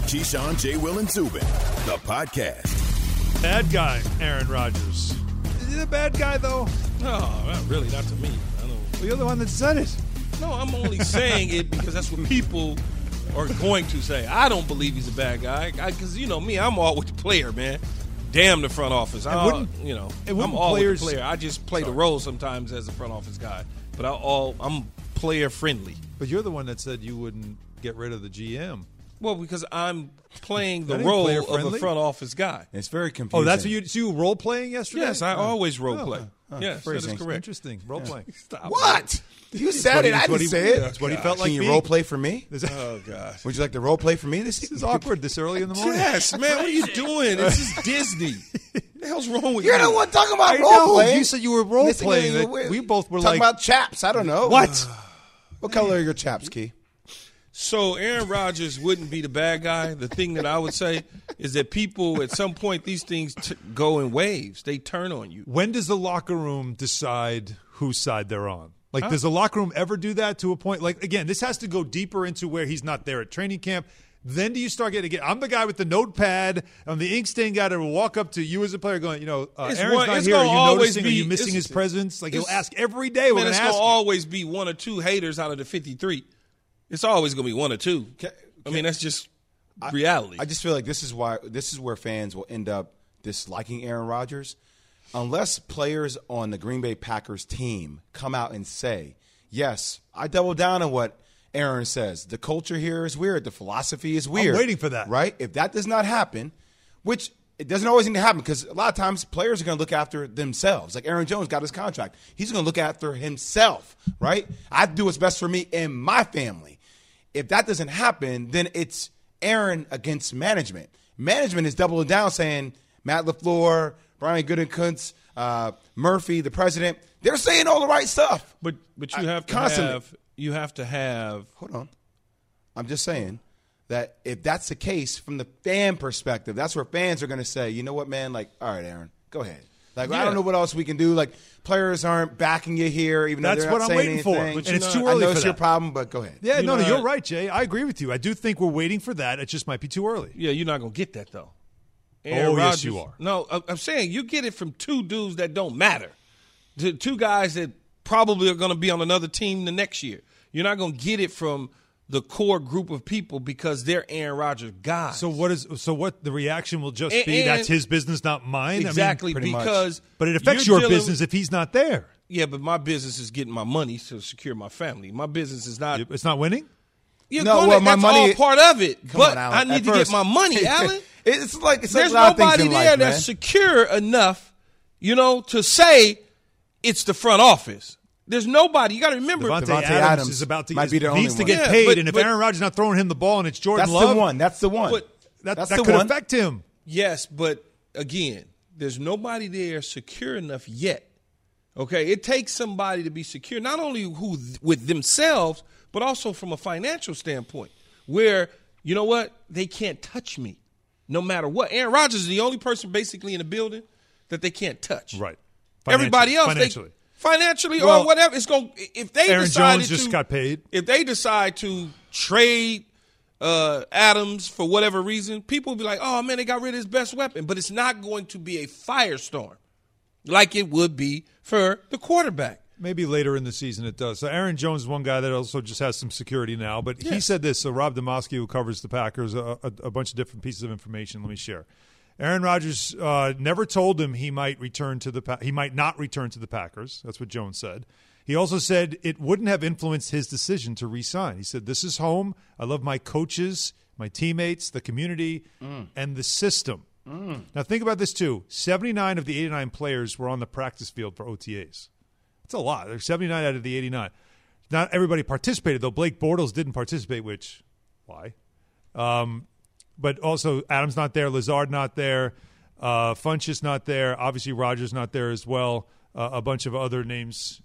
Keyshawn, J. Will, and Zubin, the podcast. Bad guy, Aaron Rodgers. Is he the bad guy, though? No, not really, not to me. I don't. Well, you're the one that said it. No, I'm only saying it because that's what people are going to say. I don't believe he's a bad guy because, you know me, I'm all with the player, man. Damn the front office. I'm all with the player. I just play the role sometimes as a front office guy. But I'm player friendly. But you're the one that said you wouldn't get rid of the GM. Well, because I'm playing the role of a front office guy. It's very confusing. Oh, that's what you role playing yesterday? Yes, I always role play. Yes, that is phrasing. correct. Interesting. Role playing. Stop. What? You said it. I didn't say it. That's what he felt like. Can you being. role play for me? Oh, gosh. Would you like to role play for me this This is awkward this early in the morning. Yes, man. What are you doing? This is Disney. What the hell's wrong with you? You're the one talking about I role know. playing. You said you were role playing. We both were talking like about chaps. I don't know. What? What color are your chaps, Key? So Aaron Rodgers wouldn't be the bad guy. The thing that I would say is that people, at some point, these things go in waves. They turn on you. When does the locker room decide whose side they're on? Like, does the locker room ever do that to a point? Like, again, this has to go deeper into where he's not there at training camp. Then do you start getting – I'm the guy with the notepad. I'm the ink stain guy that will walk up to you as a player going, Aaron's not here. Are you noticing? Are you missing his presence? Like, he'll ask every day. We're going to ask It's going to always be one or two haters out of the 53. It's always going to be one or two. I mean, that's just reality. I just feel like this is where fans will end up disliking Aaron Rodgers. Unless players on the Green Bay Packers team come out and say, yes, I double down on what Aaron says. The culture here is weird. The philosophy is weird. I'm waiting for that. Right? If that does not happen, which it doesn't always need to happen because a lot of times players are going to look after themselves. Like Aaron Jones got his contract. He's going to look after himself, right? I do what's best for me and my family. If that doesn't happen, then it's Aaron against management. Management is doubling down saying Matt LaFleur, Brian Gutekunst, Murphy, the president, they're saying all the right stuff. But you have to have. Hold on. I'm just saying that if that's the case from the fan perspective, that's where fans are going to say, you know what, man, like, all right, Aaron, go ahead. Like, I don't know what else we can do. Like, players aren't backing you here, even though they're not saying anything. That's what I'm waiting for. And it's too early I know for it's your that. problem, but go ahead. Yeah, you're right, Jay. I agree with you. I do think we're waiting for that. It just might be too early. Yeah, you're not going to get that, though. Yes, you are. No, I'm saying you get it from two dudes that don't matter. The two guys that probably are going to be on another team the next year. You're not going to get it from the core group of people because they're Aaron Rodgers guys. So what the reaction will just be that's his business, not mine? Exactly, I mean, because but it affects your business if he's not there. Yeah, but my business is getting my money to secure my family. My business is not. It's not winning? That's all part of it. But on, I need to get my money, Alan. It's like there's a lot of nobody things in there life, that's secure enough, to say it's the front office. There's nobody. You got to remember, Devontae Adams is about to needs to get one. paid, and if Aaron Rodgers is not throwing him the ball and it's Jordan Love, that's the one. That could affect him. Yes, but again, there's nobody there secure enough yet. Okay, it takes somebody to be secure, not only with themselves, but also from a financial standpoint, where you know what, they can't touch me, no matter what. Aaron Rodgers is the only person basically in the building that they can't touch. Right. Everybody else, financially or whatever, it's going. If they Aaron Jones just got paid, if they decide to trade Adams for whatever reason, people will be like, "Oh man, they got rid of his best weapon," but it's not going to be a firestorm like it would be for the quarterback. Maybe later in the season it does. So Aaron Jones is one guy that also just has some security now. But he said this. So Rob Demoski, who covers the Packers, a bunch of different pieces of information. Let me share. Aaron Rodgers never told him he might not return to the Packers. That's what Jones said. He also said it wouldn't have influenced his decision to re-sign. He said, "This is home. I love my coaches, my teammates, the community, and the system." Now think about this too. 79 of the 89 players were on the practice field for OTAs. That's a lot. There's 79 out of the 89. Not everybody participated, though. Blake Bortles didn't participate, which, why? But also Adams not there, Lazard not there, Funchess not there, obviously Rodgers not there as well, a bunch of other names.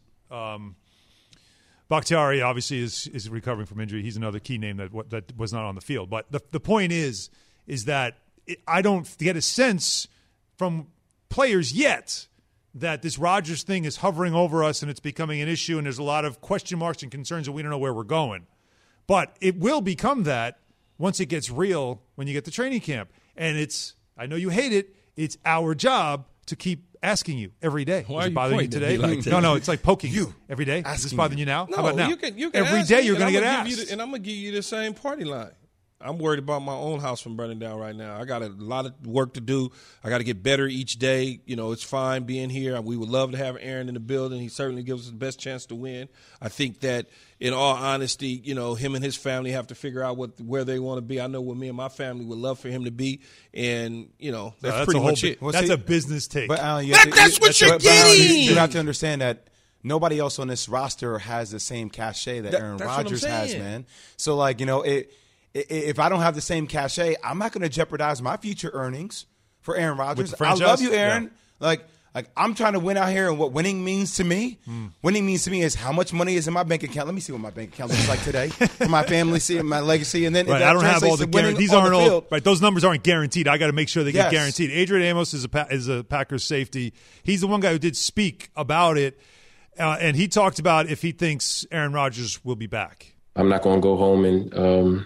Bakhtiari obviously is recovering from injury. He's another key name that was not on the field. But the point is that I don't get a sense from players yet that this Rodgers thing is hovering over us and it's becoming an issue and there's a lot of question marks and concerns and we don't know where we're going. But it will become that once it gets real when you get to training camp. And I know you hate it. It's our job to keep asking you every day. Why Is are it you bothering you pointing at today? me like that? No, it's like poking you every day. Is this bothering you now? No, How about now? You can every ask day me, you're going to get I'ma give asked. and I'm going to give you the same party line. I'm worried about my own house from burning down right now. I got a lot of work to do. I got to get better each day. You know, it's fine being here. We would love to have Aaron in the building. He certainly gives us the best chance to win. I think that, in all honesty, you know, him and his family have to figure out where they want to be. I know where me and my family would love for him to be, and you know, that's pretty much it. That's a business take. But that's what you're getting. You have to understand that nobody else on this roster has the same cachet that Aaron Rodgers has, man. So, like, you know, if I don't have the same cachet, I'm not going to jeopardize my future earnings for Aaron Rodgers. I love you, Aaron. Yeah. Like I'm trying to win out here, and what winning means to me, winning means to me is how much money is in my bank account. Let me see what my bank account looks like today for my family, see my legacy, and then right, I don't have all the guarantees. These aren't all right. Those numbers aren't guaranteed. I got to make sure they get guaranteed. Adrian Amos is a Packers safety. He's the one guy who did speak about it, and he talked about if he thinks Aaron Rodgers will be back. I'm not going to go home and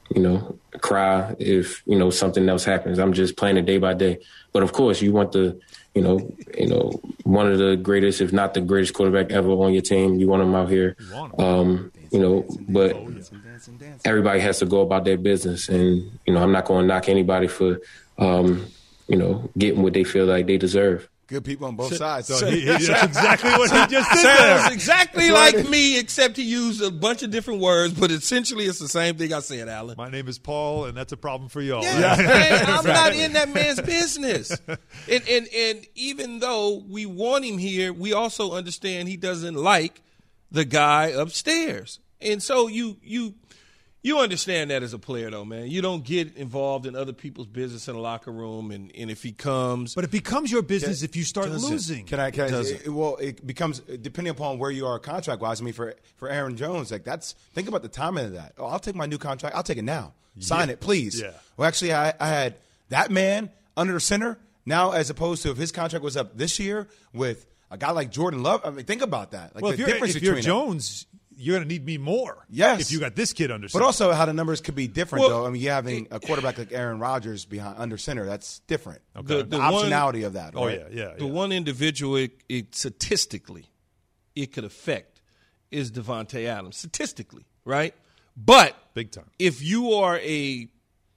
cry if something else happens. I'm just playing it day by day. But of course, you want the one of the greatest, if not the greatest quarterback ever on your team. You want him out here. But everybody has to go about their business. And, I'm not going to knock anybody for, getting what they feel like they deserve. Good people on both sides. So that's exactly what he just said. Sounds exactly like me, except he used a bunch of different words, but essentially it's the same thing I said, Alan. My name is Paul, and that's a problem for y'all. Yeah, man, I'm not in that man's business. And even though we want him here, we also understand he doesn't like the guy upstairs. And so you understand that as a player, though, man. You don't get involved in other people's business in the locker room, and if he comes. But it becomes your business if you start losing. It becomes, depending upon where you are contract-wise. I mean, for Aaron Jones, think about the timing of that. Oh, I'll take my new contract. I'll take it now. Sign it, please. Yeah. Well, actually, I had that man under center now, as opposed to if his contract was up this year with a guy like Jordan Love. I mean, think about that. Like, if you're Jones, you're going to need me more. Yes. If you got this kid under center. But also how the numbers could be different, though. I mean, you having a quarterback like Aaron Rodgers behind under center, that's different. Okay. The optionality of that. Right? Yeah. The one individual statistically it could affect is Davante Adams. Statistically, right? But big time. If you are a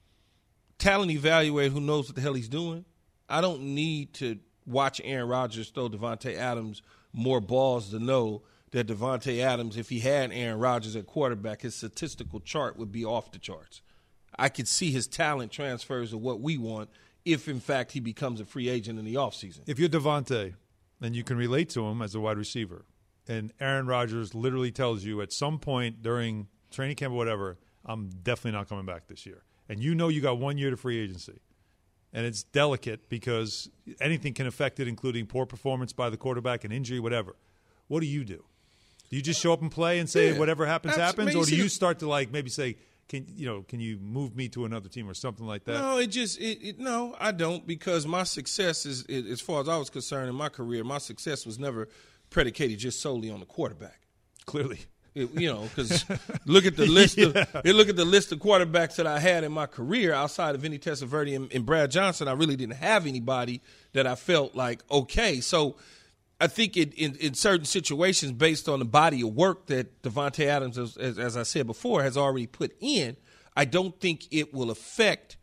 talent evaluator who knows what the hell he's doing, I don't need to watch Aaron Rodgers throw Davante Adams more balls to know that Davante Adams, if he had Aaron Rodgers at quarterback, his statistical chart would be off the charts. I could see his talent transfers of what we want if, in fact, he becomes a free agent in the offseason. If you're Davante and you can relate to him as a wide receiver, and Aaron Rodgers literally tells you at some point during training camp or whatever, I'm definitely not coming back this year. And you got 1 year to free agency. And it's delicate because anything can affect it, including poor performance by the quarterback, an injury, whatever. What do? Do you just show up and play and say whatever happens, happens? Or do you start to maybe say, can you move me to another team or something like that? No, no, I don't, because my success is, as far as I was concerned in my career, my success was never predicated just solely on the quarterback. Clearly. Because look at the list look at the list of quarterbacks that I had in my career outside of Vinny Testaverde and Brad Johnson. I really didn't have anybody that I felt like, okay. So I think in certain situations, based on the body of work that Davante Adams, as I said before, has already put in, I don't think it will affect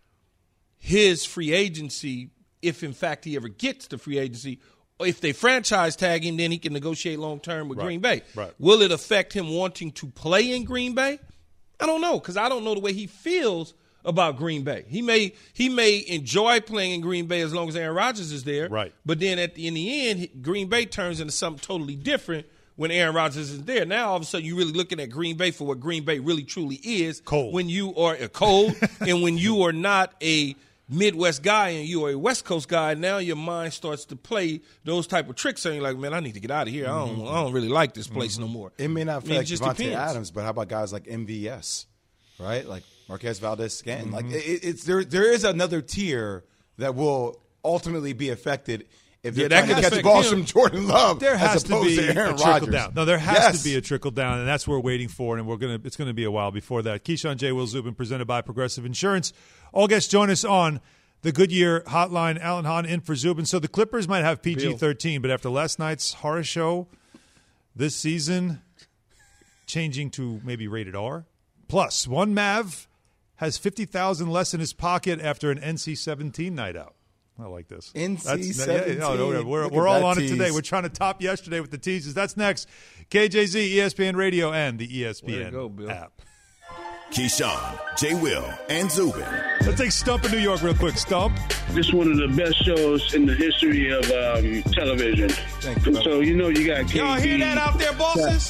his free agency if, in fact, he ever gets to free agency. If they franchise tag him, then he can negotiate long-term with Green Bay. Right. Will it affect him wanting to play in Green Bay? I don't know, because I don't know the way he feels about Green Bay. He may enjoy playing in Green Bay as long as Aaron Rodgers is there. Right. But then in the end, Green Bay turns into something totally different when Aaron Rodgers is there. Now, all of a sudden, you're really looking at Green Bay for what Green Bay really truly is. Cold. When you are cold and when you are not a Midwest guy and you are a West Coast guy, now your mind starts to play those type of tricks. And you're like, man, I need to get out of here. I don't really like this place no more. It may not affect Davante Adams, but how about guys like MVS, right? Like Marquez Valdez-Scantling. Like there is another tier that will ultimately be affected if they're that trying to could catch affect balls him. from Jordan Love There has as to opposed be to Aaron a trickle Rodgers. down. No, there has Yes. to be a trickle down, and that's what we're waiting for, and it's going to be a while before that. Keyshawn J. Will Zubin, presented by Progressive Insurance. All guests join us on the Goodyear Hotline. Alan Hahn in for Zubin. So the Clippers might have PG-13, but after last night's horror show, this season changing to maybe rated R. Plus, one Mav has $50,000 less in his pocket after an NC-17 night out. I like this. NC-17. We're all on it today. We're trying to top yesterday with the teases. That's next. KJZ, ESPN Radio, and the ESPN app. Keyshawn, J. Will, and Zubin. Let's take Stump in New York real quick. Stump. This is one of the best shows in the history of television. Thank you, So, you got KD. Y'all hear that out there, bosses?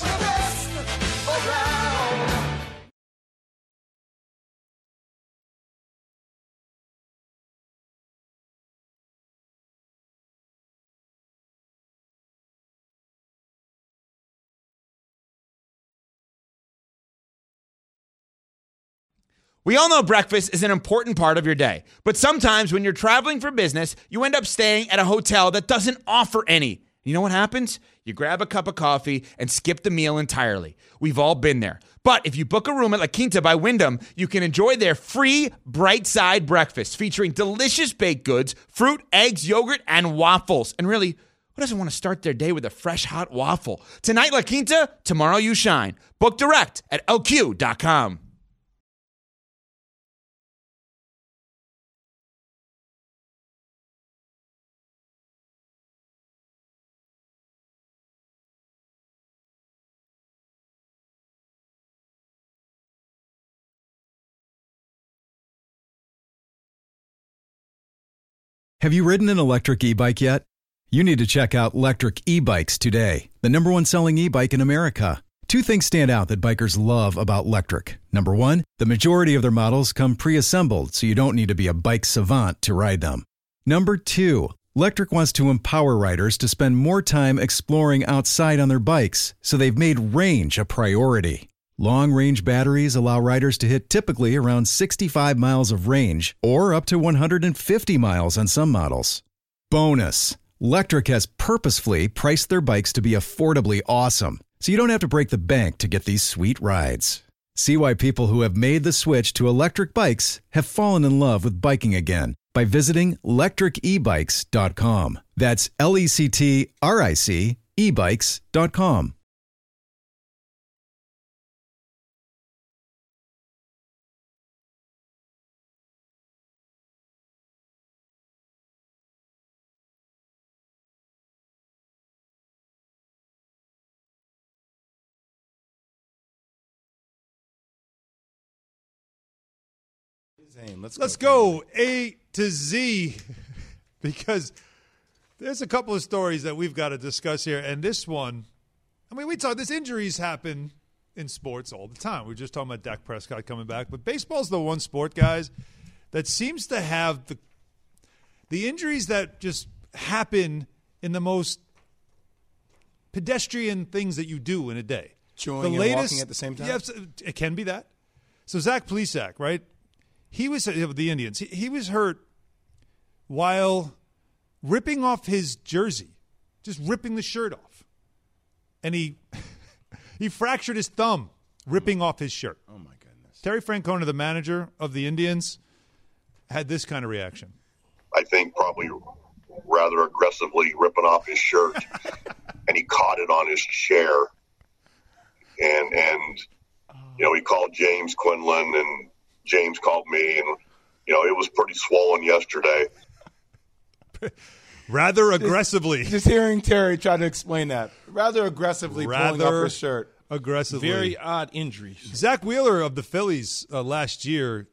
We all know breakfast is an important part of your day, but sometimes when you're traveling for business, you end up staying at a hotel that doesn't offer any. You know what happens? You grab a cup of coffee and skip the meal entirely. We've all been there. But if you book a room at La Quinta by Wyndham, you can enjoy their free Bright Side breakfast featuring delicious baked goods, fruit, eggs, yogurt, and waffles. And really, who doesn't want to start their day with a fresh, hot waffle? Tonight, La Quinta, tomorrow you shine. Book direct at lq.com. Have you ridden an electric e-bike yet? You need to check out Lectric E-Bikes today, the #1 selling e-bike in America. Two things stand out that bikers love about Lectric. Number one, the majority of their models come pre-assembled, so you don't need to be a bike savant to ride them. Number two, Lectric wants to empower riders to spend more time exploring outside on their bikes, so they've made range a priority. Long-range batteries allow riders to hit typically around 65 miles of range or up to 150 miles on some models. Bonus, Lectric has purposefully priced their bikes to be affordably awesome, so you don't have to break the bank to get these sweet rides. See why people who have made the switch to electric bikes have fallen in love with biking again by visiting lectricebikes.com. That's LECTRIC ebikes.com. Let's go A to Z because there's a couple of stories that we've got to discuss here. And this one, I mean, this injuries happen in sports all the time. We were just talking about Dak Prescott coming back. But baseball's the one sport, guys, that seems to have the injuries that just happen in the most pedestrian things that you do in a day. Chewing and walking at the same time? Yeah, it can be that. So Zach Plesac, right? He was the Indians. He was hurt while ripping off his jersey, just ripping the shirt off, and he fractured his thumb ripping off his shirt. Oh my goodness! Terry Francona, the manager of the Indians, had this kind of reaction. I think probably rather aggressively ripping off his shirt, and he caught it on his chair, and he called James Quinlan and. James called me, and, it was pretty swollen yesterday. Rather aggressively. Just hearing Terry try to explain that. Rather aggressively pulling off his shirt. Aggressively. Very odd injuries. Zach Wheeler of the Phillies last year,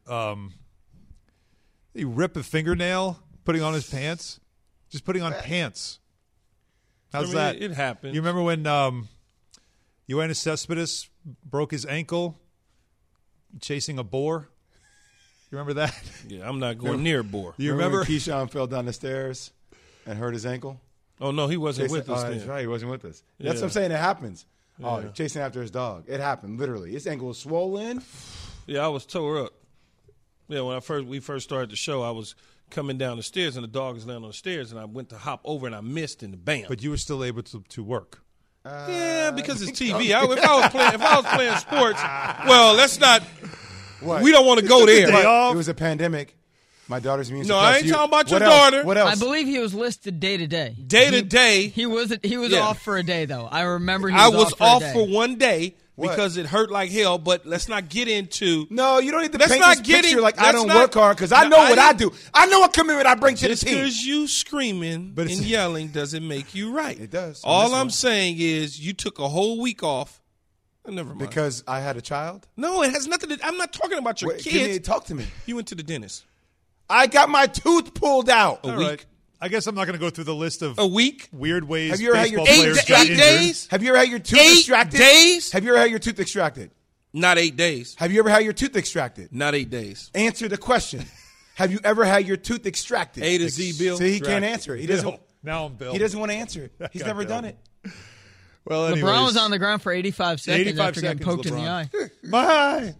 he ripped a fingernail putting on his pants. Just putting on pants. How's that? It happened. You remember when Yoenis Cespedes broke his ankle chasing a boar? You remember that? Yeah, I'm not going near a boar. You remember when Keyshawn fell down the stairs and hurt his ankle? Oh, no, he wasn't with us then. That's right, he wasn't with us. That's what I'm saying. It happens. Yeah. Oh, chasing after his dog. It happened, literally. His ankle was swollen. Yeah, I was tore up. Yeah, when we first started the show, I was coming down the stairs and the dog was laying on the stairs, and I went to hop over and I missed, and bam. But you were still able to work. Yeah, because it's TV. If I was playing sports, well, let's not. What? We don't want to go there. It was a pandemic. My daughter's immune. No, I ain't talking about your what else? daughter. What else? I believe he was listed day to day. Day to day. He was Yeah. off for a day though. I remember he I was was off for a for day. one day What? because it hurt like hell. But let's not get into. No, you don't need to Let's paint not this get picture in- like I let's don't not- work hard because I No, know I what I didn't- do. I know what commitment I bring to the Just team. because you screaming But and it's- yelling doesn't make you right. It does. All On this I'm one. saying is you took a whole week off. Never mind. Because I had a child. No, it has nothing to. I'm not talking about your Wait, kids. talk to me. You went to the dentist. I got my tooth pulled out. All right. I guess I'm not going to go through the list of A week? weird ways Have you ever had your baseball tooth players Eight got injured. days? Have you ever had your tooth 8 extracted? days? Have you ever had your tooth extracted? Not 8 days. Have you ever had your tooth extracted? Not 8 days. Answer the question. Have you ever had your tooth extracted? A to Z, Bill. See, he can't answer it. He doesn't. Bill. Now I'm Bill. He doesn't want to answer it. He's got never Bill. done it. Well, anyways, LeBron was on the ground for 85 seconds 85 after getting seconds, poked in the eye. LeBron. My eye.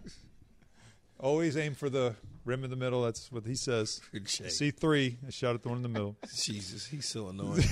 Always aim for the rim in the middle. That's what he says. Good shake. C3. I shot at the one in the middle. Jesus, he's so annoying.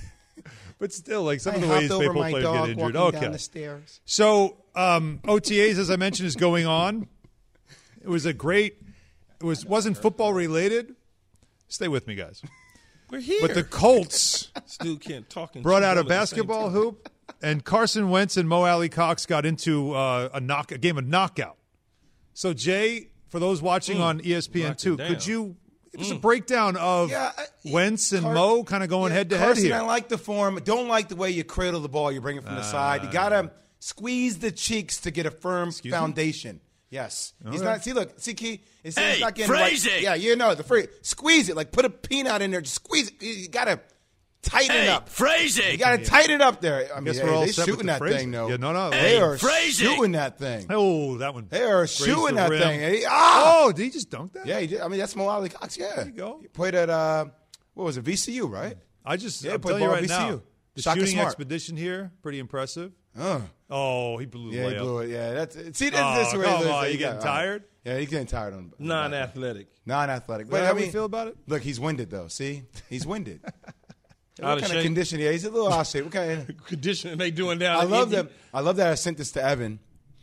But still, like some I of the hopped ways over baseball my players dog get injured. walking down Okay. the stairs. So OTAs, as I mentioned, is going on. It was a great. Wasn't football related. Stay with me, guys. We're here. But the Colts This dude can't talk and brought chew out all a at the same basketball time. hoop, and Carson Wentz and Mo Alley Cox got into a game of knockout. So Jay, for those watching on ESPN2, down. could you give us a breakdown of Wentz and Mo kind of going head to head Carson, here? I like the form. Don't like the way you cradle the ball. You bring it from the side. You gotta squeeze the cheeks to get a firm foundation. Yes, he's not. See, look, see, Key. It's not getting phrase right. it. Yeah, you know the phrase. Squeeze it. Like put a peanut in there. Just squeeze it. You gotta tighten it up. phrase it. You gotta tighten it up there. I mean, Guess we're all they set with shooting the that phrasing. thing though. Yeah, no. They are phrasing. shooting that thing. Oh, that one. They are grazed shooting the that rim. thing. Oh, did he just dunk that? Yeah, he did. I mean, that's Mo Alley Cox. Yeah, there you go. He played at what was it? VCU, right? I just Yeah, I'm played telling you ball right at now, VCU. the Shaka shooting Smart. expedition here, pretty impressive. Uh. Oh, he blew the Yeah, he layup. blew it. Yeah, that's see. This Oh, way. come this- on, he you getting got- tired? Yeah, he's getting tired on Non-athletic. non-athletic. Is But that I how mean, we feel about it? look, he's winded though. See, he's winded. Out What of kind shape. of condition? Yeah, he's a little out of shape. What kind of? Conditioning they doing down. I in love Indy. that. I love that I sent this to Evan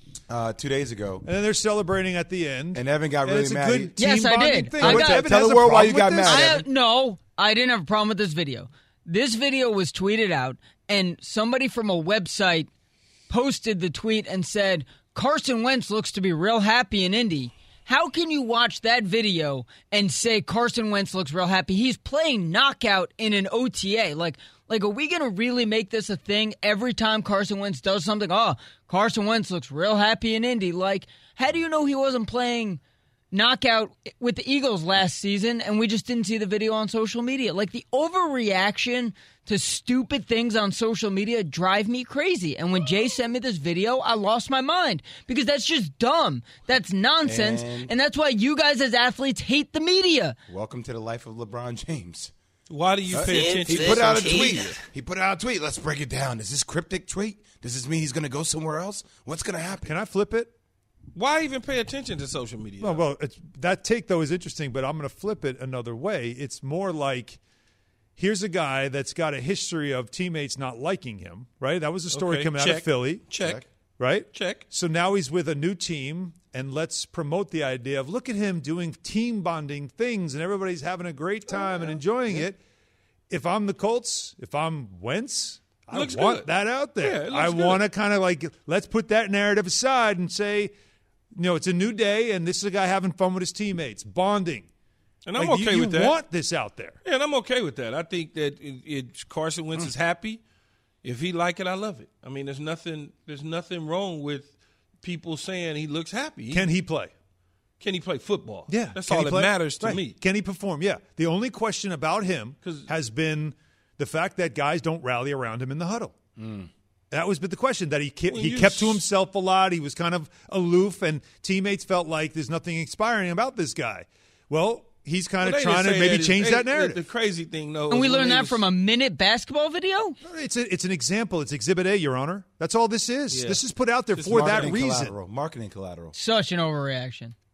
2 days ago, And then they're celebrating at the end. and Evan got And really it's a mad. good team Yes, I bonding did. thing. I What, got- Evan Tell has the a world why problem you got with this? mad. Evan. No, I didn't have a problem with this video. This video was tweeted out, and somebody from a website posted the tweet and said, Carson Wentz looks to be real happy in Indy. How can you watch that video and say Carson Wentz looks real happy? He's playing knockout in an OTA. Like, are we going to really make this a thing every time Carson Wentz does something? Oh, Carson Wentz looks real happy in Indy. Like, how do you know he wasn't playing knockout with the Eagles last season and we just didn't see the video on social media? Like, the overreaction to stupid things on social media drive me crazy. And when Jay sent me this video, I lost my mind because that's just dumb. That's nonsense. And that's why you guys as athletes hate the media. Welcome to the life of LeBron James. Why do you pay attention? He to put out a social tweet. media? He put out a tweet. Let's break it down. Is this cryptic tweet? Does this mean he's going to go somewhere else? What's going to happen? Can I flip it? Why even pay attention to social media? Well, that take, though, is interesting, but I'm going to flip it another way. It's more like, here's a guy that's got a history of teammates not liking him, right? That was a story Okay, coming out check. of Philly. Check. Right? Check. So now he's with a new team, and let's promote the idea of look at him doing team bonding things, and everybody's having a great time and enjoying it. If I'm the Colts, if I'm Wentz, I Looks want good. that out Yeah, there. it looks I good. want to kind of like, let's put that narrative aside and say, it's a new day, and this is a guy having fun with his teammates, bonding. And I'm Like, okay you with that. You want this out there. Yeah, and I'm okay with that. I think that Carson Wentz is happy. If he like it, I love it. I mean, there's nothing wrong with people saying he looks happy. Can he play? Can he play football? Yeah. That's Can all he that play? matters to Right. me. Can he perform? Yeah. The only question about him has been the fact that guys don't rally around him in the huddle. That was the question, that he kept to himself a lot. He was kind of aloof, and teammates felt like there's nothing inspiring about this guy. Well, he's kind of Well, they trying to didn't say maybe that. change that narrative. The crazy thing, though, And we is when learned they that was- from a minute basketball video? It's an example. It's Exhibit A, Your Honor. That's all this is. Yeah. This is put out there Just for that marketing reason. collateral. Marketing collateral. Such an overreaction.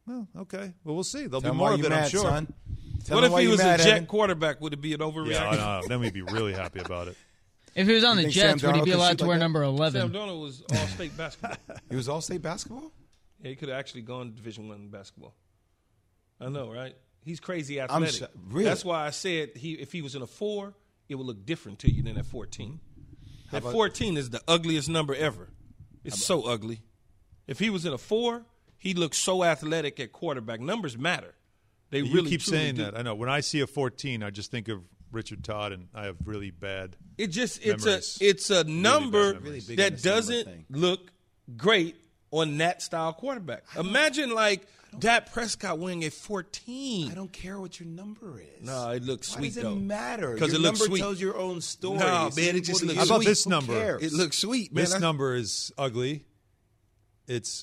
Well, okay. Well, we'll see. There'll Tell be him more why of you it, mad, I'm sure. son. Tell What him if why he you was a mad, Jet Evan. quarterback? Would it be an overreaction? Yeah, then we'd be really happy about it. If he was on You the think Jets, Sam would he Darnold be could allowed shoot to like wear that? number 11? Sam Darnold was all-state basketball. He was all-state basketball? Yeah, he could have actually gone to Division I basketball. I know, right? He's crazy athletic. Really? That's why I said if he was in a 4, it would look different to you than at 14. At 14 is the ugliest number ever. It's so ugly. If he was in a 4, he looks so athletic at quarterback. Numbers matter. They You really keep truly saying do. that. I know. When I see a 14, I just think of Richard Todd, and I have really bad It's memories. a number memories. Really big on that this number doesn't thing. look great on that style quarterback. Imagine like Dak Prescott winning at 14. I don't care what your number is. No, it looks Why sweet does though. it matter? Because Your it looks number sweet. tells your own story. No, It's man, it just simple to looks you. How about sweet. this Who number? cares? It looks sweet, man. This number is ugly. It's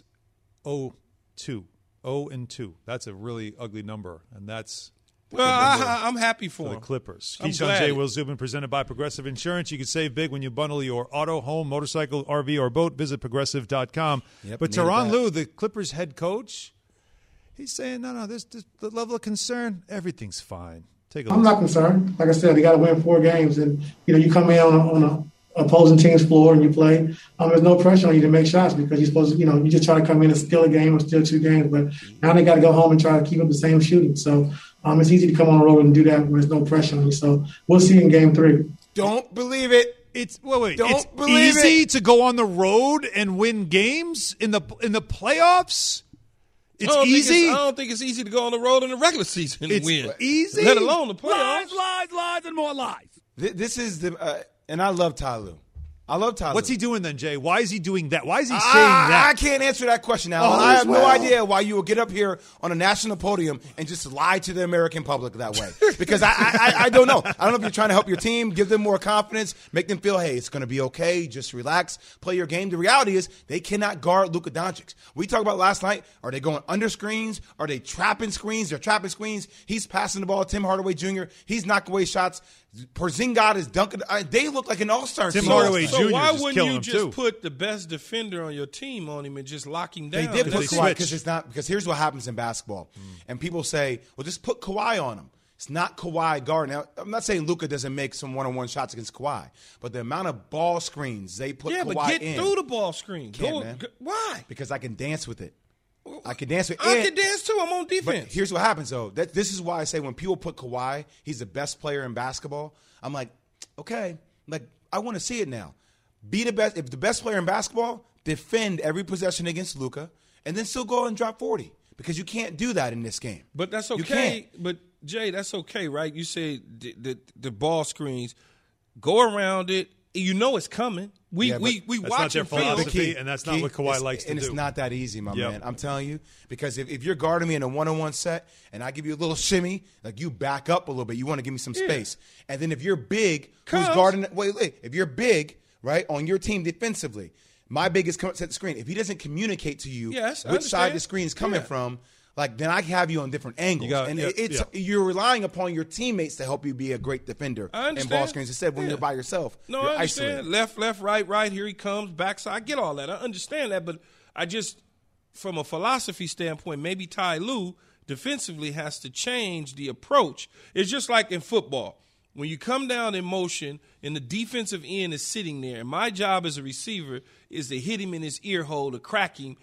0-2. 0-2. That's a really ugly number, and that's Well, I'm happy for for the him. Clippers. I'm Keyshawn glad J. it- Will Zubin, presented by Progressive Insurance. You can save big when you bundle your auto, home, motorcycle, RV, or boat. Visit Progressive.com. Yep, But needed Tyronn that. Lue, the Clippers head coach, he's saying, no, this the level of concern, everything's fine. Take a I'm look. not concerned. Like I said, they got to win 4 games, and you come in on a opposing team's floor and you play. There's no pressure on you to make shots because you're supposed to, you just try to come in and steal a game or steal 2 games. But now they got to go home and try to keep up the same shooting. So it's easy to come on the road and do that when there's no pressure on you. So we'll see in Game 3. Don't believe it. It's Don't it's believe easy to go on the road and win games in the playoffs. It's easy. I don't think it's easy to go on the road in the regular season and It's win. easy. Let alone the playoffs. Lies, and more lies. This is and I love Ty Lue. I love Ty Lue. What's he doing then, Jay? Why is he doing that? Why is he saying I that? can't answer that question, Alan. Oh, I have well. no idea why you will get up here on a national podium and just lie to the American public that way. Because I don't know. I don't know if you're trying to help your team, give them more confidence, make them feel, hey, it's going to be okay. Just relax, play your game. The reality is they cannot guard Luka Doncic. We talked about last night. Are they going under screens? Are they trapping screens? They're trapping screens. He's passing the ball. Tim Hardaway Jr., he's knocking away shots. Porzingis is dunking. They look like an all-star Tim team. Hardaway So Jr. why is wouldn't killing you him, just too. put the best defender on your team on him and just lock him They down? did put they Kawhi switch. because it's not because here's what happens in basketball, and people say, "Well, just put Kawhi on him." It's not Kawhi guard. Now, I'm not saying Luka doesn't make some one-on-one shots against Kawhi, but the amount of ball screens they put yeah, Kawhi but get in through the ball screen. Can't, man. Why? because I can dance with it. I can dance with it. I can dance too. I'm on But defense. here's what happens though. This is why I say when people put Kawhi, he's the best player in basketball. I'm like, okay, like I want to see it now. Be the best. If the best player in basketball, defend every possession against Luka, and then still go and drop 40 because you can't do that in this game. But that's You okay. can't. But Jay, that's okay, right? You say the ball screens, go around it. You know it's coming. We Yeah, but we that's watch not their and feel. philosophy, and that's not what Kawhi it's- likes to and do. it's not that easy, my Yep. man. I'm telling you, because if you're guarding me in a one-on-one set and I give you a little shimmy, like you back up a little bit, you want to give me some space. And then if you're big, who's Cuz- guarding? Wait, if you're big, right, on your team defensively, my big is coming to the screen. If he doesn't communicate to you Yes, I which side understand. the screen is coming Yeah. from, like then I have you on different angles. And you're relying upon your teammates to help you be a great defender I in ball understand. screens instead when Yeah. you're by yourself. No, you're I understand. isolated. Left, right. Here he comes. Backside. I get all that. I understand that. But I just, from a philosophy standpoint, maybe Ty Lue defensively has to change the approach. It's just like in football. When you come down in motion and the defensive end is sitting there, and my job as a receiver is to hit him in his ear hole, to crack him.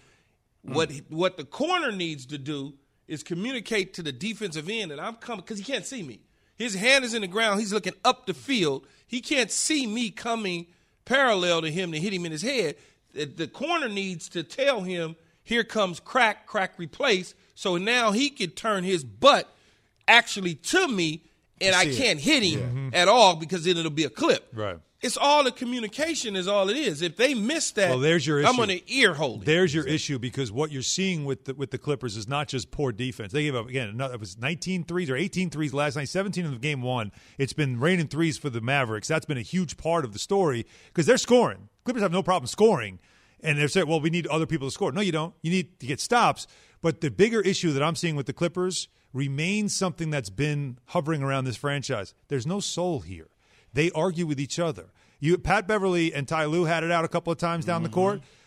What the corner needs to do is communicate to the defensive end that I'm coming, because he can't see me. His hand is in the ground. He's looking up the field. He can't see me coming parallel to him to hit him in his head. The corner needs to tell him, here comes crack, replace. So now he can turn his butt actually to me, and I can't hit him at all because then it'll be a clip. Right. It's all the communication is all it is. If they miss that, Well, there's your issue. I'm going to ear hold it. There's your issue, because what you're seeing with the Clippers is not just poor defense. They gave up, again, it was 19 threes or 18 threes last night, 17 in game one. It's been raining threes for the Mavericks. That's been a huge part of the story because they're scoring. Clippers have no problem scoring. And they're saying, well, we need other people to score. No, you don't. You need to get stops. But the bigger issue that I'm seeing with the Clippers remains something that's been hovering around this franchise. There's no soul here. They argue with each other. Pat Beverly and Ty Lue had it out a couple of times down the court,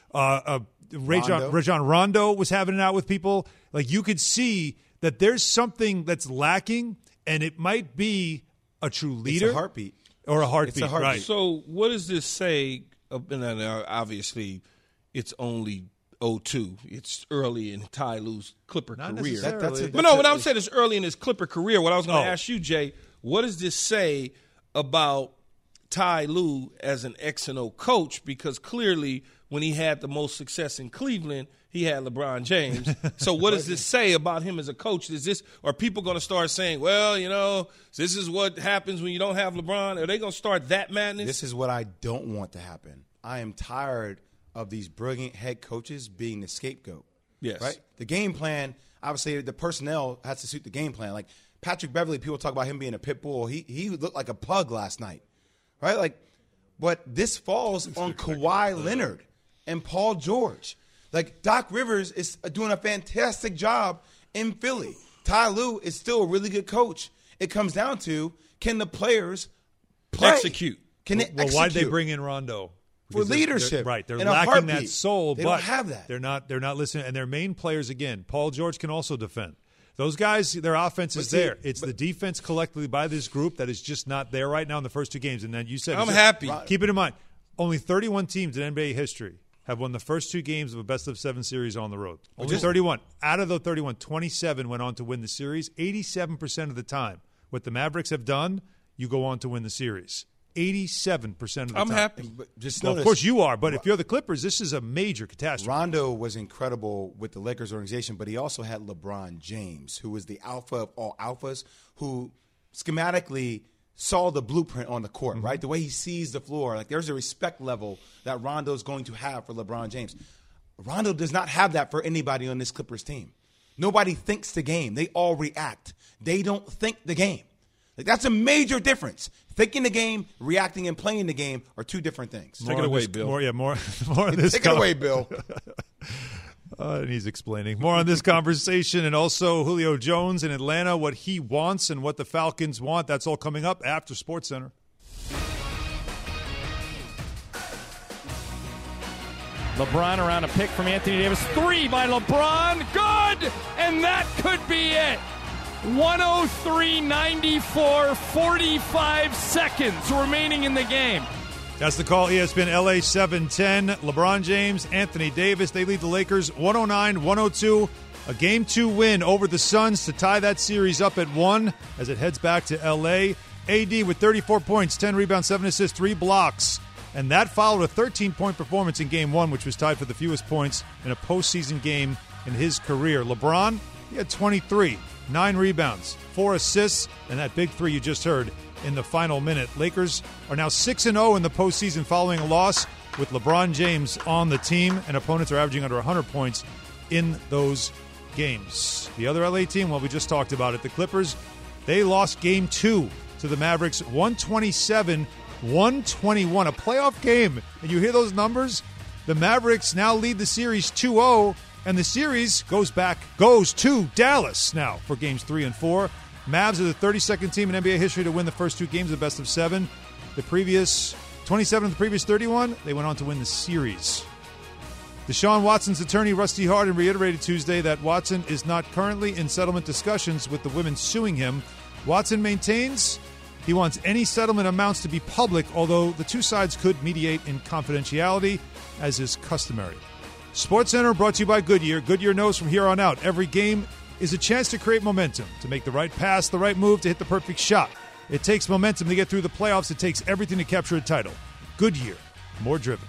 Rajon Rondo was having it out with people. Like, you could see that there's something that's lacking, and it might be a true leader. It's a heartbeat. Or a heartbeat, It's a heartbeat. right. So what does this say? And obviously, it's only 0-2. It's early in Ty Lue's Clipper Not career. necessarily. But no, what I'm saying is early in his Clipper career. What I was going to ask you, Jay, what does this say about Ty Lue as an X and O coach? Because clearly, when he had the most success in Cleveland, he had LeBron James. So what does this say about him as a coach? Are people going to start saying, well, you know, this is what happens when you don't have LeBron? Are they going to start that madness? This is what I don't want to happen. I am tired of these brilliant head coaches being the scapegoat. Yes. Right? The game plan, obviously the personnel has to suit the game plan. Like Patrick Beverley, people talk about him being a pit bull. He looked like a pug last night. Right? Like, but this falls on Kawhi Leonard and Paul George. Like, Doc Rivers is doing a fantastic job in Philly. Ty Lue is still a really good coach. It comes down to, can the players play? Execute. Can they Well, execute? why'd they bring in Rondo? For Because leadership. Right. They're in a lacking that heartbeat. soul, They but don't have that. They're not listening. And their main players, again, Paul George can also defend. Those guys, their offense is there. It's the defense collectively by this group that is just not there right now in the first two games. And then you said, I'm happy. Keep it in mind, only 31 teams in NBA history have won the first two games of a best-of-7 series on the road. Only 31. Out of the 31, 27 went on to win the series. 87% of the time, what the Mavericks have done, you go on to win the series. 87% of the time. I'm happy. But just Well, of notice, course you are, but if you're the Clippers, this is a major catastrophe. Rondo was incredible with the Lakers organization, but he also had LeBron James, who was the alpha of all alphas, who schematically saw the blueprint on the court, right? The way he sees the floor. Like, there's a respect level that Rondo's going to have for LeBron James. Rondo does not have that for anybody on this Clippers team. Nobody thinks the game. They all react. They don't think the game. Like, that's a major difference. Thinking the game, reacting, and playing the game are two different things. Take it away, Bill. More on this. Take it away, Bill. And he's explaining. More on this conversation, and also Julio Jones in Atlanta, what he wants and what the Falcons want. That's all coming up after SportsCenter. LeBron around a pick from Anthony Davis. 3 by LeBron. Good! And that could be it. 103-94, 45 seconds remaining in the game. That's the call. ESPN LA 710. LeBron James, Anthony Davis. They lead the Lakers 109-102. A Game 2 win over the Suns to tie that series up at 1 as it heads back to LA. AD with 34 points, 10 rebounds, 7 assists, 3 blocks. And that followed a 13-point performance in Game 1, which was tied for the fewest points in a postseason game in his career. LeBron, he had 23, 9 rebounds, 4 assists, and that big three you just heard in the final minute. Lakers are now 6-0 in the postseason following a loss with LeBron James on the team, and opponents are averaging under 100 points in those games. The other LA team, well, we just talked about it. The Clippers, they lost Game 2 to the Mavericks, 127-121, a playoff game. And you hear those numbers? The Mavericks now lead the series 2-0, and the series goes to Dallas now for Games 3 and 4. Mavs are the 32nd team in NBA history to win the first 2 games of the best of 7. The previous 27 of the previous 31, they went on to win the series. Deshaun Watson's attorney, Rusty Hardin, reiterated Tuesday that Watson is not currently in settlement discussions with the women suing him. Watson maintains he wants any settlement amounts to be public, although the two sides could mediate in confidentiality, as is customary. SportsCenter brought to you by Goodyear. Goodyear knows from here on out, every game is a chance to create momentum, to make the right pass, the right move, to hit the perfect shot. It takes momentum to get through the playoffs. It takes everything to capture a title. Goodyear, more driven.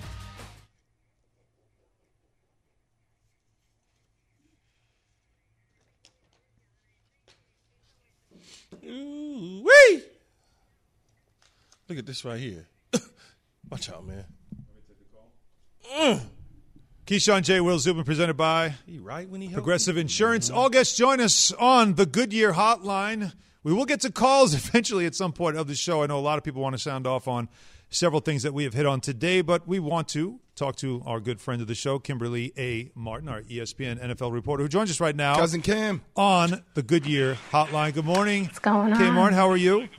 Ooh-wee. Look at this right here. Watch out, man. Keyshawn J. Will Zubin, presented by He right when he Progressive Insurance. All guests join us on the Goodyear Hotline. We will get to calls eventually at some point of the show. I know a lot of people want to sound off on several things that we have hit on today, but we want to talk to our good friend of the show, Kimberly A. Martin, our ESPN NFL reporter, who joins us right now. Cousin Kim. On the Goodyear Hotline. Good morning. What's going on? Kim Martin, how are you?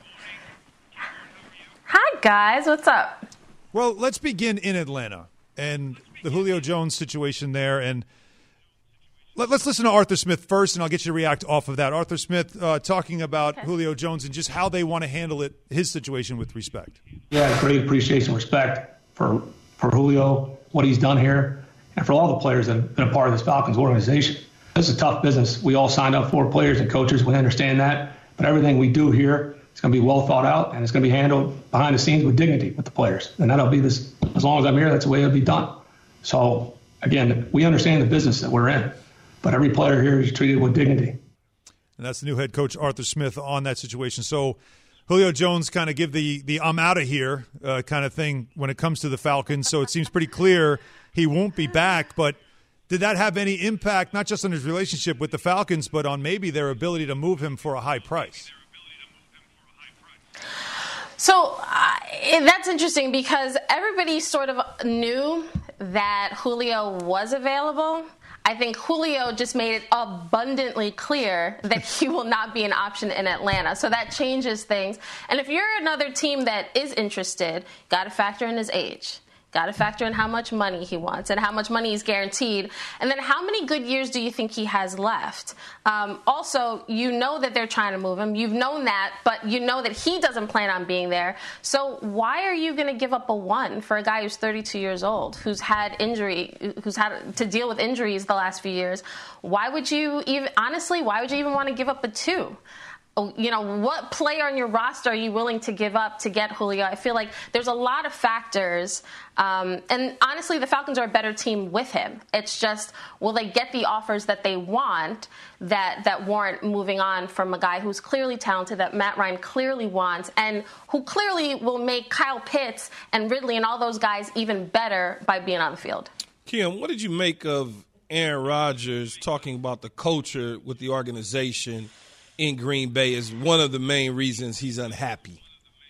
Hi, guys. What's up? Well, let's begin in Atlanta. And the Julio Jones situation there, and let's listen to Arthur Smith first, and I'll get you to react off of that. Arthur Smith talking about Julio Jones and just how they want to handle his situation with respect. Yeah, great appreciation, respect for Julio, what he's done here, and for all the players that have been a part of this Falcons organization. This is a tough business. We all signed up for players and coaches. We understand that. But everything we do here is going to be well thought out, and it's going to be handled behind the scenes with dignity with the players. And that'll be this, as long as I'm here, that's the way it'll be done. So, again, we understand the business that we're in, but every player here is treated with dignity. And that's the new head coach, Arthur Smith, on that situation. So Julio Jones kind of give the I'm out of here kind of thing when it comes to the Falcons. So it seems pretty clear he won't be back. But did that have any impact, not just on his relationship with the Falcons, but on maybe their ability to move him for a high price? So that's interesting because everybody sort of knew that Julio was available. I think Julio just made it abundantly clear that he will not be an option in Atlanta. So that changes things. And if you're another team that is interested, got to factor in his age. Got to factor in how much money he wants and how much money is guaranteed. And then how many good years do you think he has left? Also, you know that they're trying to move him. You've known that, but you know that he doesn't plan on being there. So why are you going to give up a 1 for a guy who's 32 years old, who's had to deal with injuries the last few years? Why would you even want to give up a 2? You know, what player on your roster are you willing to give up to get Julio? I feel like there's a lot of factors. And honestly, the Falcons are a better team with him. It's just, will they get the offers that they want that warrant moving on from a guy who's clearly talented, that Matt Ryan clearly wants, and who clearly will make Kyle Pitts and Ridley and all those guys even better by being on the field? Kim, what did you make of Aaron Rodgers talking about the culture with the organization in Green Bay is one of the main reasons he's unhappy?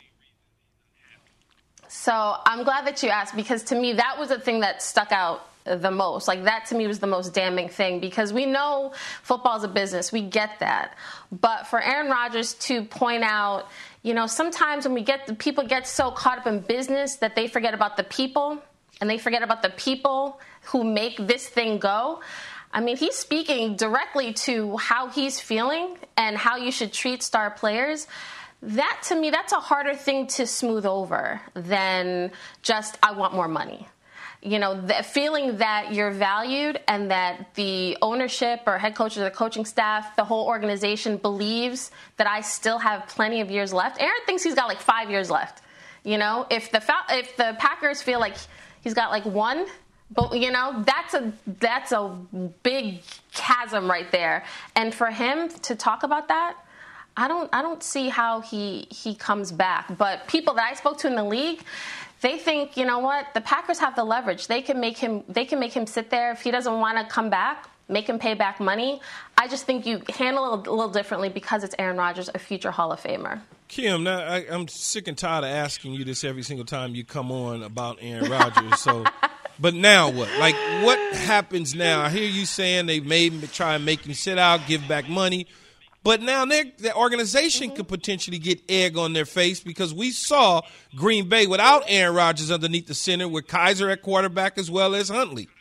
So I'm glad that you asked, because to me that was the thing that stuck out the most. Like, that to me was the most damning thing, because we know football is a business. We get that. But for Aaron Rodgers to point out, you know, sometimes when people get so caught up in business that they forget about the people, and they forget about the people who make this thing go. I mean, he's speaking directly to how he's feeling and how you should treat star players. That, to me, that's a harder thing to smooth over than just, I want more money. You know, the feeling that you're valued and that the ownership or head coaches or the coaching staff, the whole organization believes that I still have plenty of years left. Aaron thinks he's got like 5 years left. You know, if the Packers feel like he's got like 1, but, you know, that's a big chasm right there. And for him to talk about that, I don't see how he comes back. But people that I spoke to in the league, they think, you know what, the Packers have the leverage. They can make him sit there. If he doesn't want to come back, make him pay back money. I just think you handle it a little differently because it's Aaron Rodgers, a future Hall of Famer. Kim, now I'm sick and tired of asking you this every single time you come on about Aaron Rodgers. So. But now what? Like, what happens now? I hear you saying they may try and make him sit out, give back money. But now the organization could potentially get egg on their face, because we saw Green Bay without Aaron Rodgers underneath the center with Kaiser at quarterback as well as Huntley.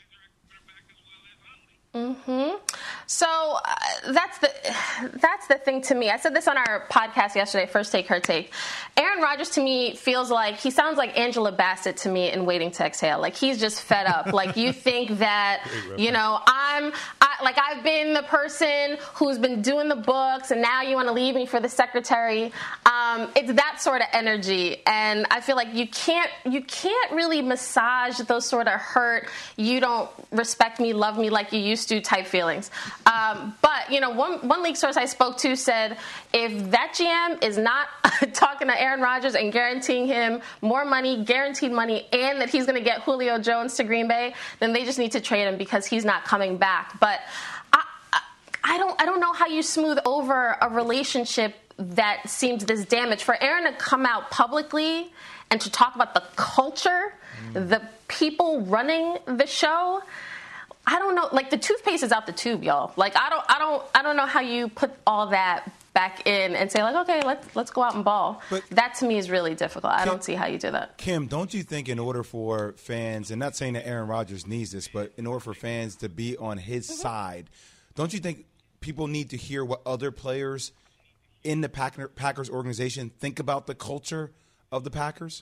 Mm-hmm. So that's the thing to me. I said this on our podcast yesterday, First Take, Her Take. Aaron Rodgers to me he sounds like Angela Bassett to me in Waiting to Exhale. Like, he's just fed up. Like, you think that, you know, I've been the person who's been doing the books, and now you want to leave me for the secretary. It's that sort of energy, and I feel like you can't really massage those sort of hurt, you don't respect me, love me like you used to type feelings. But, you know, one league source I spoke to said if that GM is not talking to Aaron Rodgers and guaranteeing him more money, guaranteed money, and that he's going to get Julio Jones to Green Bay, then they just need to trade him because he's not coming back. But I don't know how you smooth over a relationship that seems this damaged. For Aaron to come out publicly and to talk about the culture, the people running the show, I don't know. Like, the toothpaste is out the tube, y'all. Like, I don't know how you put all that back in and say, like, okay, let's go out and ball. But that, to me, is really difficult. I don't see how you do that. Kim, don't you think in order for fans, and not saying that Aaron Rodgers needs this, but in order for fans to be on his side, don't you think people need to hear what other players in the Packers organization think about the culture of the Packers?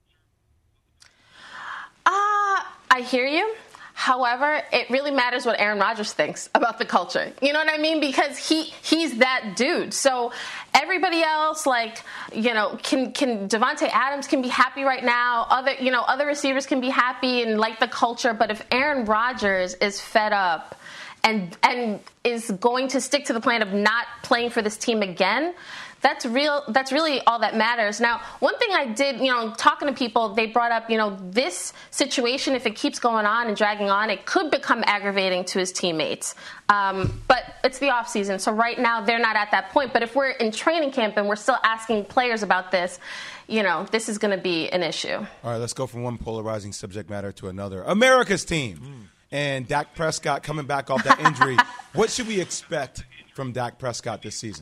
I hear you. However, it really matters what Aaron Rodgers thinks about the culture. You know what I mean? Because he's that dude. So everybody else, like, you know, can Devontae Adams can be happy right now. Other receivers can be happy and like the culture. But if Aaron Rodgers is fed up and is going to stick to the plan of not playing for this team again, that's really all that matters. Now, one thing I did, talking to people, they brought up, this situation, if it keeps going on and dragging on, it could become aggravating to his teammates. But it's the offseason, so right now they're not at that point. But if we're in training camp and we're still asking players about this, this is going to be an issue. All right, let's go from one polarizing subject matter to another. America's team and Dak Prescott coming back off that injury. What should we expect from Dak Prescott this season?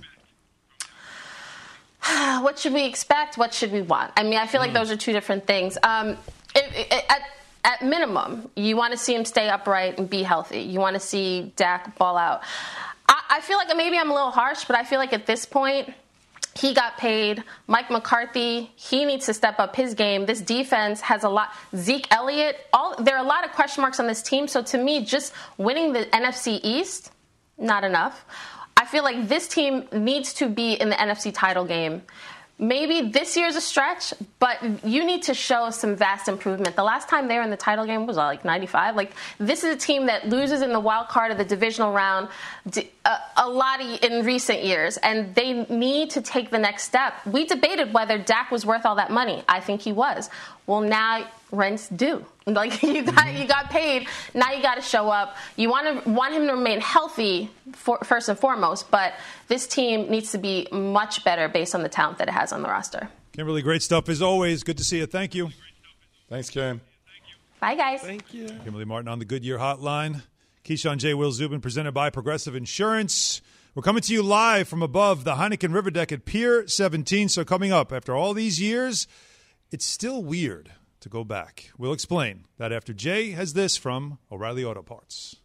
What should we expect? What should we want? I mean, I feel like those are two different things. At minimum, you want to see him stay upright and be healthy. You want to see Dak ball out. I feel like maybe I'm a little harsh, but I feel like at this point, he got paid. Mike McCarthy, he needs to step up his game. This defense has a lot. Zeke Elliott, there are a lot of question marks on this team. So to me, just winning the NFC East, not enough. I feel like this team needs to be in the NFC title game. Maybe this year's a stretch, but you need to show some vast improvement. The last time they were in the title game was like 95. Like, this is a team that loses in the wild card of the divisional round a lot in recent years, and they need to take the next step. We debated whether Dak was worth all that money. I think he was. Well, now rent's due. Like, you got paid. Now you got to show up. You want him to remain healthy first and foremost, but this team needs to be much better based on the talent that it has on the roster. Kimberly, great stuff as always. Good to see you. Thank you. Thanks, Kim. Bye, guys. Thank you. Kimberly Martin on the Goodyear Hotline. Keyshawn, J. Will Zubin, presented by Progressive Insurance. We're coming to you live from above the Heineken River Deck at Pier 17. So coming up, after all these years, it's still weird to go back. We'll explain that after Jay has this from O'Reilly Auto Parts.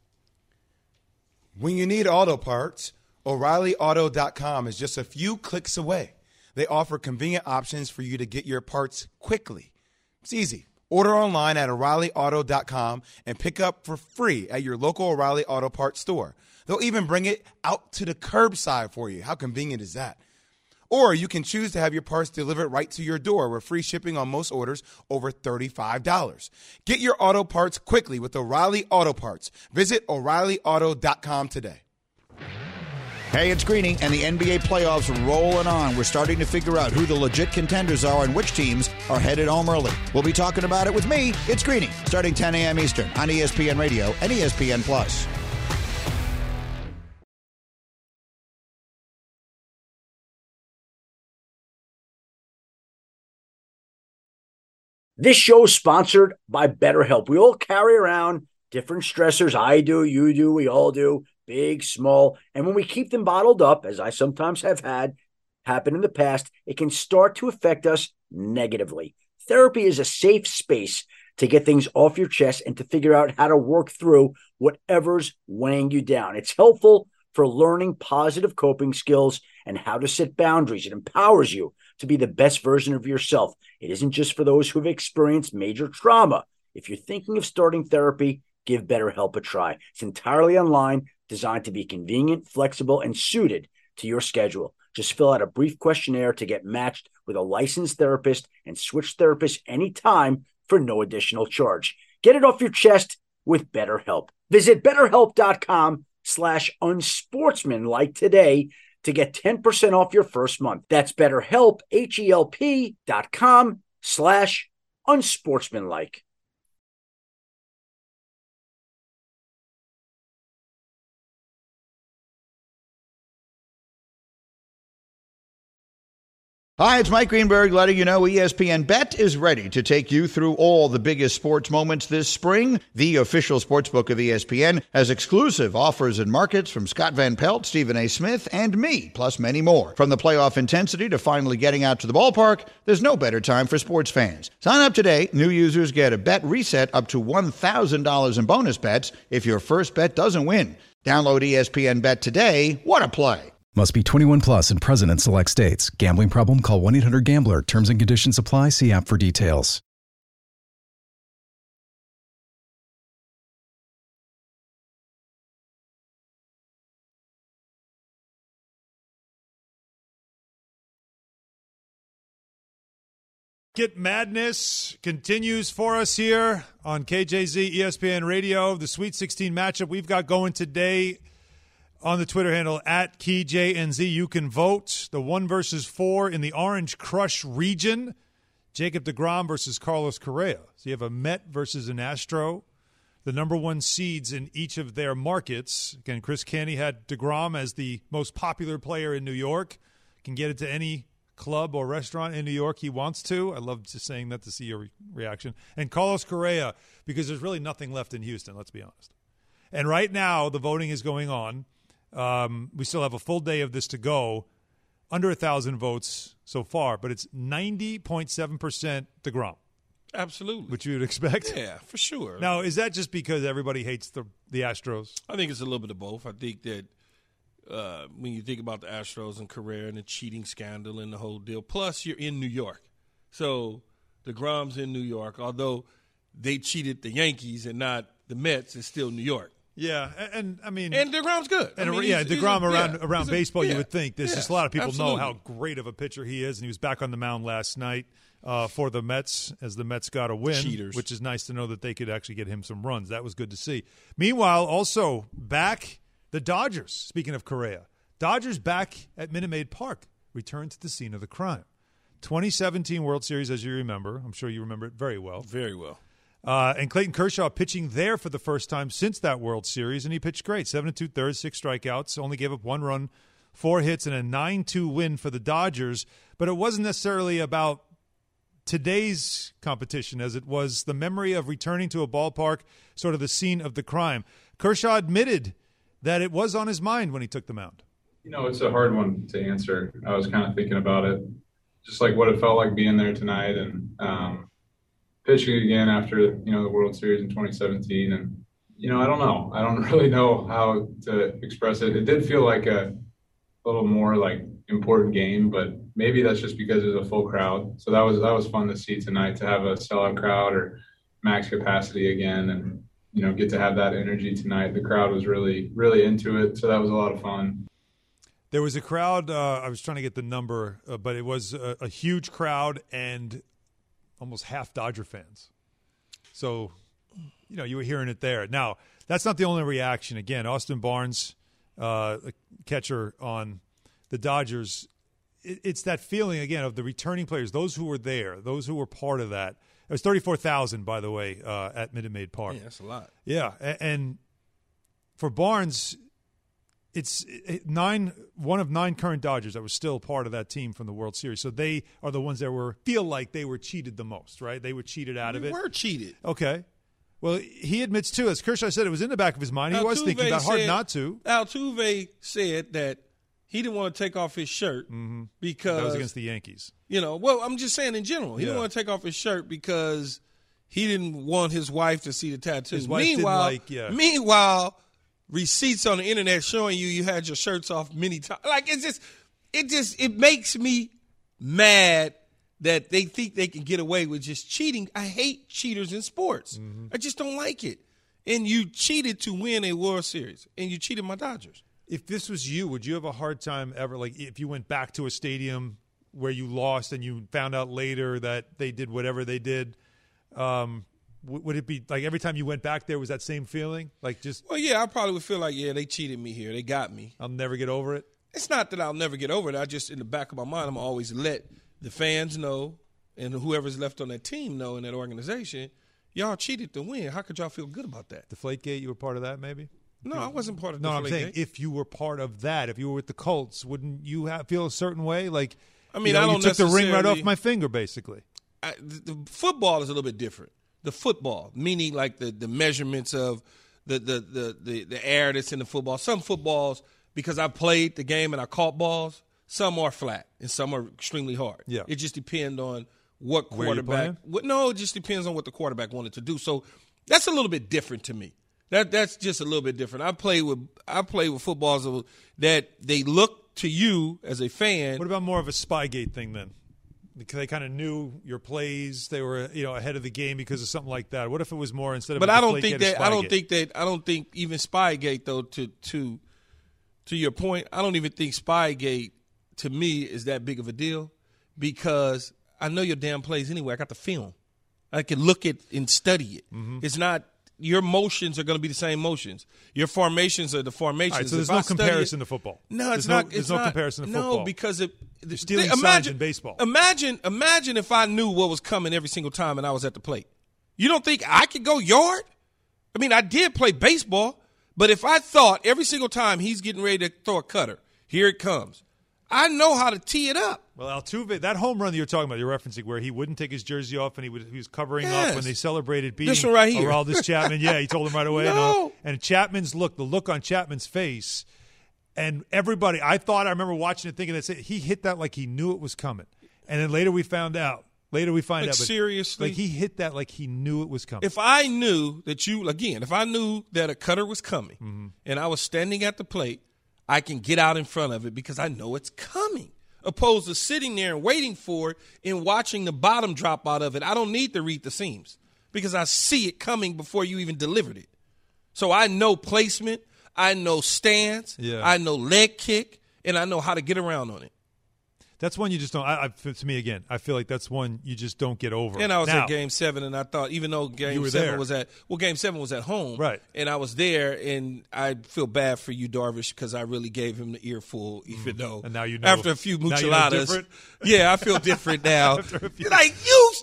When you need auto parts, O'ReillyAuto.com is just a few clicks away. They offer convenient options for you to get your parts quickly. It's easy. Order online at O'ReillyAuto.com and pick up for free at your local O'Reilly Auto Parts store. They'll even bring it out to the curbside for you. How convenient is that? Or you can choose to have your parts delivered right to your door with free shipping on most orders over $35. Get your auto parts quickly with O'Reilly Auto Parts. Visit O'ReillyAuto.com today. Hey, it's Greeny, and the NBA playoffs are rolling on. We're starting to figure out who the legit contenders are and which teams are headed home early. We'll be talking about it with me, it's Greeny, starting 10 a.m. Eastern on ESPN Radio and ESPN+. This show is sponsored by BetterHelp. We all carry around different stressors. I do, you do, we all do, big, small. And when we keep them bottled up, as I sometimes have had happen in the past, it can start to affect us negatively. Therapy is a safe space to get things off your chest and to figure out how to work through whatever's weighing you down. It's helpful for learning positive coping skills and how to set boundaries. It empowers you to be the best version of yourself. It isn't just for those who have experienced major trauma. If you're thinking of starting therapy, give BetterHelp a try. It's entirely online, designed to be convenient, flexible, and suited to your schedule. Just fill out a brief questionnaire to get matched with a licensed therapist and switch therapists anytime for no additional charge. Get it off your chest with BetterHelp. Visit BetterHelp.com/unsportsmanlike today to get 10% off your first month. That's BetterHelp, HELP.com/unsportsmanlike. Hi, it's Mike Greenberg letting you know ESPN Bet is ready to take you through all the biggest sports moments this spring. The official sportsbook of ESPN has exclusive offers and markets from Scott Van Pelt, Stephen A. Smith, and me, plus many more. From the playoff intensity to finally getting out to the ballpark, there's no better time for sports fans. Sign up today. New users get a bet reset up to $1,000 in bonus bets if your first bet doesn't win. Download ESPN Bet today. What a play. Must be 21 plus and present in select states. Gambling problem? Call 1-800-GAMBLER. Terms and conditions apply. See app for details. Get Madness continues for us here on KJZ ESPN Radio. The Sweet 16 matchup we've got going today on the Twitter handle at KeyJNZ. You can vote. The 1 versus 4 in the Orange Crush region. Jacob deGrom versus Carlos Correa. So you have a Met versus an Astro. The number 1 seeds in each of their markets. Again, Chris Canty had deGrom as the most popular player in New York. Can get into any club or restaurant in New York he wants to. I love just saying that to see your reaction. And Carlos Correa, because there's really nothing left in Houston, let's be honest. And right now, the voting is going on. We still have a full day of this to go. Under 1,000 votes so far, but it's 90.7% deGrom. Absolutely. Which you would expect? Yeah, for sure. Now, is that just because everybody hates the Astros? I think it's a little bit of both. I think that when you think about the Astros and Correa and the cheating scandal and the whole deal, plus you're in New York. So deGrom's in New York. Although they cheated the Yankees and not the Mets, it's still New York. Yeah, and I mean, and deGrom's good. And deGrom around baseball, you would think there's just a lot of people know how great of a pitcher he is, and he was back on the mound last night for the Mets as the Mets got a win, Cheaters. Which is nice to know that they could actually get him some runs. That was good to see. Meanwhile, also back the Dodgers. Speaking of Correa, Dodgers back at Minute Maid Park, returned to the scene of the crime. 2017 World Series, as you remember. I'm sure you remember it very well. Very well. And Clayton Kershaw pitching there for the first time since that World Series, and he pitched great. 7 2/3, 6 strikeouts, only gave up 1 run, 4 hits, and a 9-2 win for the Dodgers. But it wasn't necessarily about today's competition as it was the memory of returning to a ballpark, sort of the scene of the crime. Kershaw admitted that it was on his mind when he took the mound. You know, it's a hard one to answer. I was kind of thinking about it, just like what it felt like being there tonight and pitching again after, the World Series in 2017. And, I don't know. I don't really know how to express it. It did feel like a little more like important game, but maybe that's just because it was a full crowd. So that was fun to see tonight, to have a sellout crowd or max capacity again and, get to have that energy tonight. The crowd was really, really into it. So that was a lot of fun. There was a crowd, I was trying to get the number, but it was a huge crowd and almost half Dodger fans. So, you were hearing it there. Now, that's not the only reaction. Again, Austin Barnes, a catcher on the Dodgers, it's that feeling, again, of the returning players, those who were there, those who were part of that. It was 34,000, by the way, at Minute Maid Park. Yeah, that's a lot. Yeah, and for Barnes, it's one of 9 current Dodgers that was still part of that team from the World Series. So they are the ones that feel like they were cheated the most, right? They were cheated out of it. We were cheated. Okay. Well, he admits too, as Kershaw said, it was in the back of his mind. He was thinking about hard not to. Altuve said that he didn't want to take off his shirt because that was against the Yankees. Well, I'm just saying in general, he didn't want to take off his shirt because he didn't want his wife to see the tattoo. His wife Meanwhile, receipts on the internet showing you had your shirts off many times. Like it makes me mad that they think they can get away with just cheating. I hate cheaters in sports. I just don't like it. And you cheated to win a World Series, and you cheated my Dodgers. If this was you, would you have a hard time ever, like if you went back to a stadium where you lost and you found out later that they did whatever they did, would it be like every time you went back there was that same feeling? Like just Well, yeah, I probably would feel like, they cheated me here. They got me. I'll never get over it? It's not that I'll never get over it. I just, in the back of my mind, I'm always let the fans know and whoever's left on that team know in that organization, y'all cheated to win. How could y'all feel good about that? Deflategate, you were part of that maybe? No, I wasn't part of Deflategate. No, I'm saying if you were part of that, if you were with the Colts, wouldn't you feel a certain way? Like I mean, I don't took the ring right necessarily- off my finger, basically. The football is a little bit different. The football, meaning like the measurements of the air that's in the football. Some footballs, because I played the game and I caught balls, some are flat and some are extremely hard. Yeah. It just depends on what Where you quarterback. It just depends on what the quarterback wanted to do. So that's a little bit different to me. That's just a little bit different. I play with footballs that they look to you as a fan. What about more of a Spygate thing then? Because they kind of knew your plays, they were ahead of the game because of something like that. What if it was more instead of? But a I don't Deflategate, think a that. Spygate? I don't think even Spygate though. To your point, I don't even think Spygate to me is that big of a deal because I know your damn plays anyway. I got the film. I can look at and study it. Mm-hmm. It's not. Your motions are going to be the same motions. Your formations are the formations. All right, so there's If I no study comparison it- to football. No, it's There's not. There's no comparison to football. No, because You're stealing signs in baseball. Imagine if I knew what was coming every single time and I was at the plate. You don't think I could go yard? I mean, I did play baseball, but if I thought every single time he's getting ready to throw a cutter, here it comes, I know how to tee it up. Well, Altuve, that home run that you're talking about, you're referencing where he wouldn't take his jersey off and he was covering up when they celebrated beating This one right here. Aroldis Chapman. Yeah, he told him right away. No. And Chapman's the look on Chapman's face, and everybody, I remember watching it thinking that he hit that like he knew it was coming. And then later we find out. But seriously? Like he hit that like he knew it was coming. If I knew if I knew that a cutter was coming and I was standing at the plate, I can get out in front of it because I know it's coming. Opposed to sitting there and waiting for it and watching the bottom drop out of it. I don't need to read the seams because I see it coming before you even delivered it. So I know placement, I know stance, I know leg kick, and I know how to get around on it. That's one you just don't. To me, again, I feel like that's one you just don't get over. And I was now, at Game 7, and I thought, even though Game 7 was at home, right? And I was there, and I feel bad for you, Darvish, because I really gave him the earful, even though. And now you know. After a few micheladas, yeah, I feel different now. You're like you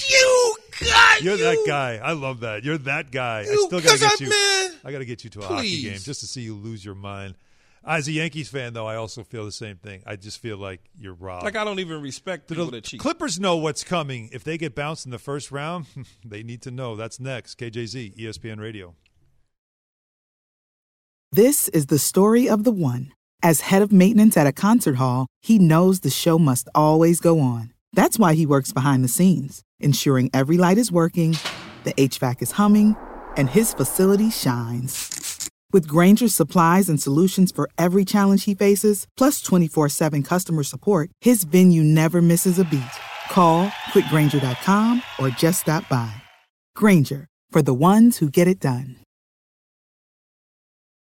got You're that guy. I love that. You're that guy. I still got to get you. Man, I got to get you to a hockey game just to see you lose your mind. As a Yankees fan, though, I also feel the same thing. I just feel like you're robbed. Like I don't even respect people that cheat. Clippers know what's coming. If they get bounced in the first round, they need to know. That's next. KJZ, ESPN Radio. This is the story of the one. As head of maintenance at a concert hall, he knows the show must always go on. That's why he works behind the scenes, ensuring every light is working, the HVAC is humming, and his facility shines. With Grainger's supplies and solutions for every challenge he faces, plus 24/7 customer support, his venue never misses a beat. Call quickgrainger.com or just stop by. Grainger, for the ones who get it done.